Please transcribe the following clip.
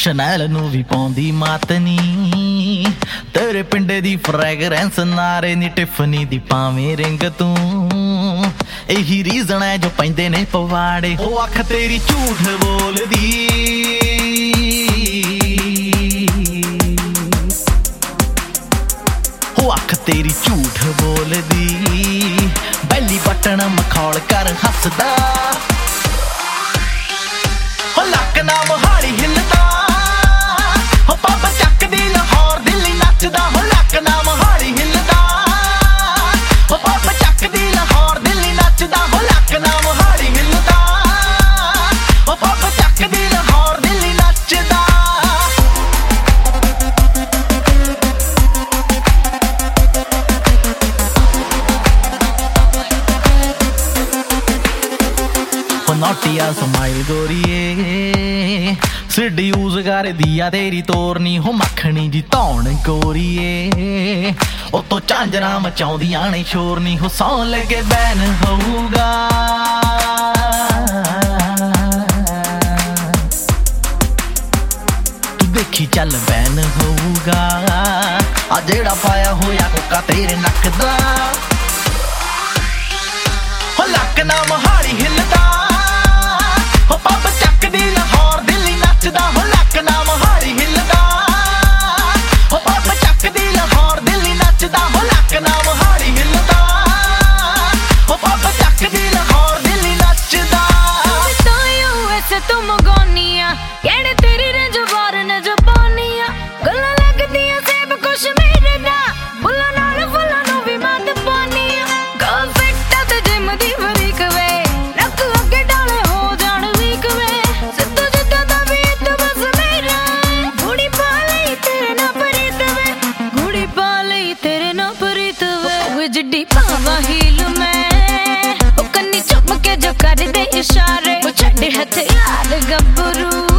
ਸ਼ਨੈਲ ਨੂੰ ਵੀ ਪਾਉਂਦੀ ਮਾਤਨੀ ਤੇਰੇ ਪਿੰਡੇ ਦੀ ਫ੍ਰੈਗਰੈਂਸ ਨਾਰੇ ਨੀ ਟਿਫਨੀ ਦੀ ਪਾਵੇਂ ਰਿੰਗ ਤੂੰ ਇਹੀ ਰੀਜ਼ਨ ਹੈ ਜੋ ਪੈਂਦੇ ਨੇ ਪਵਾੜੇ ਉਹ ਅੱਖ ਤੇਰੀ ਝੂਠ ਬੋਲਦੀ ਉਹ ਅੱਖ ਤੇਰੀ ਝੂਠ ਬੋਲਦੀ ਬੈਲੀ ਬਟਨ ਮਖੌਲ ਕਰ ਹੱਸਦਾ ਹੋ ਲੱਕ ਨਾ ਮੋਹਾਲੀ ਹਿੱਲਦਾ ਹੋ ਪੱਬ ਚੱਕਦੀ ਲਾਹੌਰ ਦਿੱਲੀ ਨੱਚਦਾ ਹੋ ਲੱਕ ਨਾ ਮੋਹਾਲੀ ਹਿੱਲਦਾ ਹੋ ਪੱਬ ਚੱਕਦੀ ਲਾਹੌਰ ਦਿੱਲੀ ਨੱਚਦਾ ਹੋ ਲੱਕ ਨਾ ਮੋਹਾਲੀ ਹਿੱਲਦਾ ਹੋ ਪੱਬ ਚੱਕਦੀ ਲਾਹੌਰ ਦਿੱਲੀ ਨੱਚਦਾ ਨੋਟੀਆ ਸਮਾਈਲ ਗੋਰੀਏ ਸਿੱਧ ਯੂਜ਼ ਕਰਦੀ ਆ ਤੇਰੀ ਤੋਰਨੀ ਹੋ ਮੱਖਣੀ ਜੀ ਧੌਣ ਗੋਰੀਏ ਉਤੋਂ ਝਾਂਜਰਾਂ ਮਚਾਉਂਦੀਆਂ ਨੇ ਸ਼ੋਰ ਨੀ ਹੋ ਸੌਣ ਲੱਗੇ ਬੈਨ ਹੋਊਗਾ ਤੂੰ ਦੇਖੀ ਚੱਲ ਬੈਨ ਹੋਊਗਾ ਆ ਜਿਹੜਾ ਪਾਇਆ ਹੋਇਆ ਕੋਕਾ ਤੇਰੇ ਨੱਕ ਦਾ ਹੋ ਲੱਕ ਨਾ ਮੋਹਾਲੀ ਹਿੱਲਦਾ ਹੋ ਪੱਬ ਚੱਕਦੀ ਲਾਹੌਰ ਦਿੱਲੀ ਨੱਚਦਾ ਹੋ ਲੱਕ ਨਾ ਮੋਹਾਲੀ ਹਿੱਲਦਾ ਹੋ ਪੱਬ ਚੱਕਦੀ ਲਾਹੌਰ ਦਿੱਲੀ ਨੱਚਦਾ ਹੋ ਲੱਕ ਨਾ ਮੋਹਾਲੀ ਹਿੱਲਦਾ ਹੋ ਪੱਬ ਚੱਕਦੀ ਲਾਹੌਰ ਦਿੱਲੀ ਨੱਚਦਾ ਐਸੇ ਤੂੰ ਮਗੋਨੀਆ ਕਿਹੜੇ ਤੇਰੀ ਰੰਜ ਵਾਰ ਨੇ ਜਬਾਨੀਆਂ ਗੱਲਾਂ ਲੱਗਦੀਆਂ ਸੇਬ ਕੁਛ ਮੇਰੇ ਦਾ ਬੁੱਲਾਂ ਨਾਲ ਫੁੱਲਾਂ ਨੂੰ ਵੀ ਮੱਤ ਪਾਨੀਆਂ ਗਰਲ ਫਿੱਟ ਤੇ ਜਿਮ ਦੀ ਵਰੀਕ ਵੇ ਨੱਕ ਅੱਗੇ ਡਾਲੇ ਹੋ ਜਾਣ ਵੀਕ ਵੇ ਸਿੱਧੂ ਜਿੱਦਾਂ ਦਾ ਵੀ ਤੂੰ ਬਸ ਮੇਰਾ ਗੁੜੀ ਪਾ ਲਈ ਤੇਰੇ ਨਾਲ ਪ੍ਰੀਤ ਵੇ ਗੁੜੀ ਪਾ ਲਈ ਤੇਰੇ ਨਾਲ ਪ੍ਰੀਤ ਵੇ ਉਹ ਜਿੱਡੀ ਪਾਵਾਂ ਹੀਲ ਮੈਂ ਉਹ ਕੰਨੀ ਚੁੱਮ ਕੇ ਜੋ ਕਰਦੇ ਇਸ਼ਾਰੇ ਉਹ ਛੱਡੇ ਹਥਿਆਰ ਗੱਭਰੂ